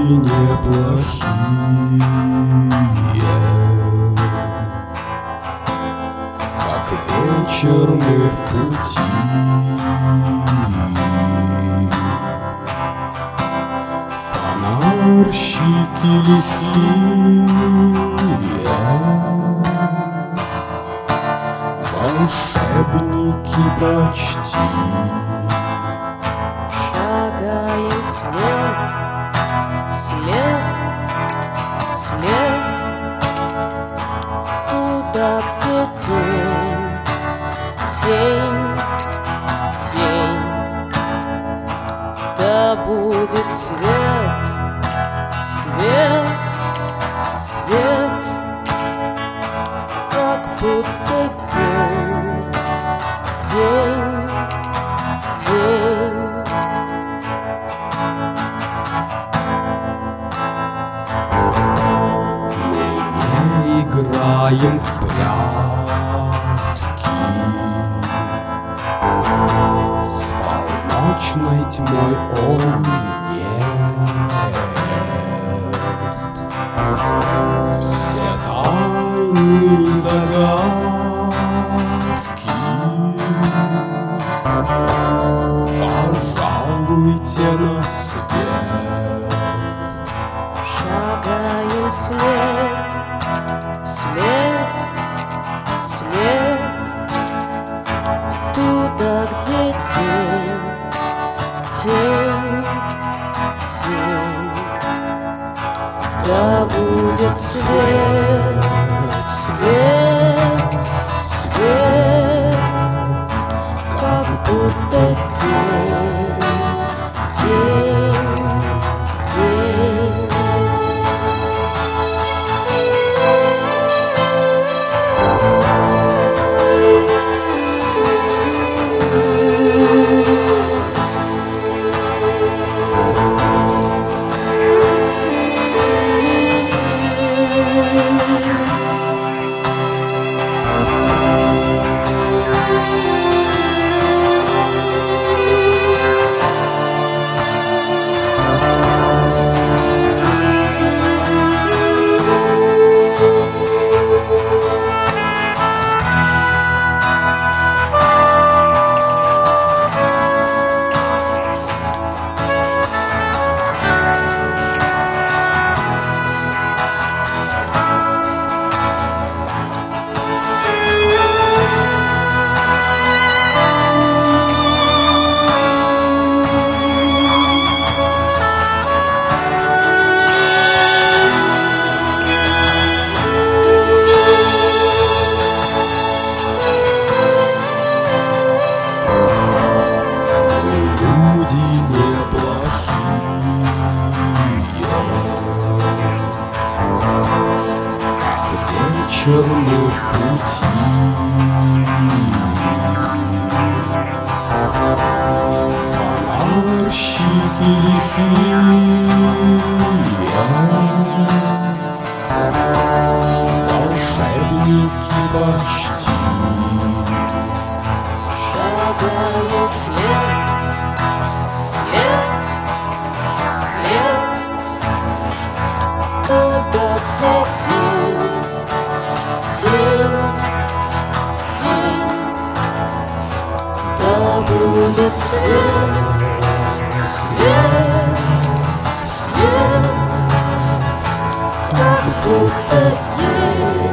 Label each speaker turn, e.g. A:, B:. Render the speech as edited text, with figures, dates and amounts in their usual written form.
A: неплохие, как вечер мы в пути. Фонарщики лихие, волшебники почти.
B: Шагаем вслед, вслед, вслед, туда, где тень, тень, тень. Да будет свет, свет, свет, как будто день, день, день.
A: Мы не играем в прятки с полночной тьмой, о нет. Все тайны и загадки пожалуйте на свет.
B: Шагаем вслед, вслед, вслед, туда, где тень, тень, тень. Да будет свет, свет, свет, как будто день, день, день.
A: Вечер мы в пути. Фонарщики лихие, волшебники почти.
B: Шагаем вслед, вслед, вслед, туда, где тень, тень, тень. Да будет свет, свет, свет, как будто день.